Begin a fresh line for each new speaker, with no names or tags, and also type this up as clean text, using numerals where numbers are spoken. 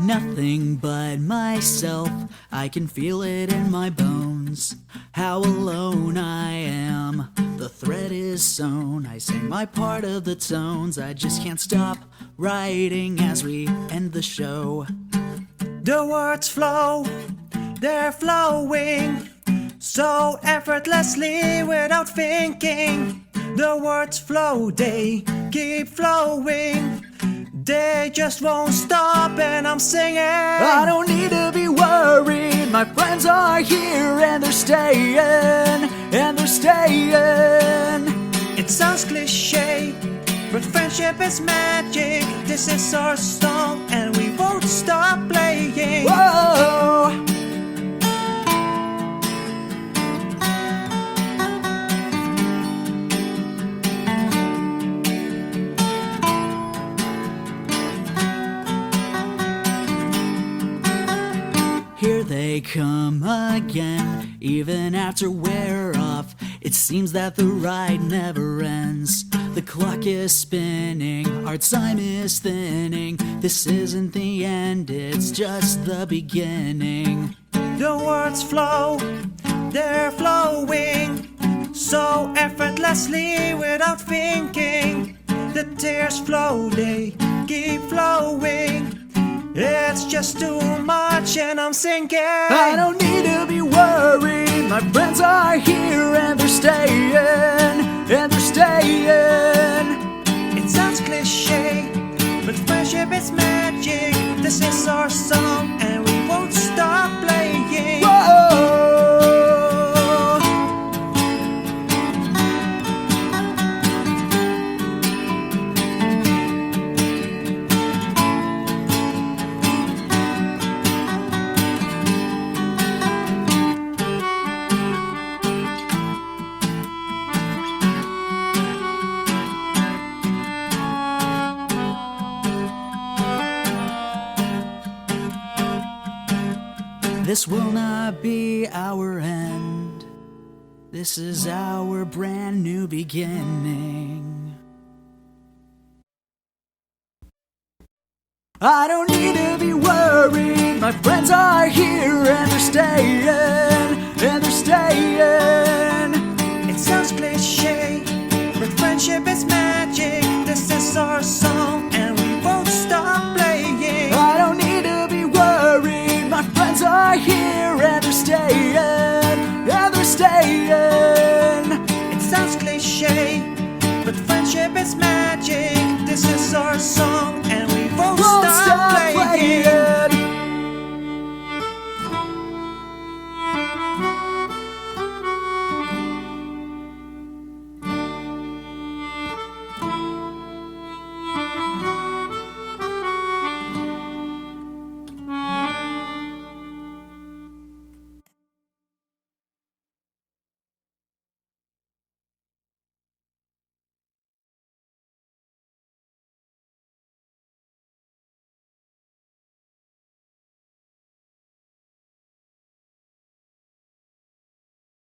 Nothing but myself, I can feel it in my bones. How alone I am, the thread is sewn. I sing my part of the tones, I just can't stop writing as we end the show.
The words flow, they're flowing so effortlessly without thinking. The words flow, they keep flowing. They just won't stop and I'm singing.
I don't need to be worried, my friends are here and they're staying, and they're staying.
It sounds cliche, but friendship is magic. This is our song and we won't stop playing.
Whoa! Here they come again, even after we're off. It seems that the ride never ends. The clock is spinning, our time is thinning. This isn't the end, it's just the beginning.
The words flow, they're flowing so effortlessly without thinking. The tears flow, they keep flowing. It's just too much and I'm sinking.
I don't need to be worried, my friends are here and they're staying, and they're staying.
It sounds cliche, but friendship is magic. This is our song and we won't stop playing.
Whoa! This will not be our end. This is our brand new beginning. I don't need to be worried, my friends are here and they're staying, and they're staying.
It sounds cliche, but friendship is magic. This is our song and we won't stop playing.
I don't need to be worried, my friends are here and they're staying, and they're staying.
It sounds cliche, but friendship is magic.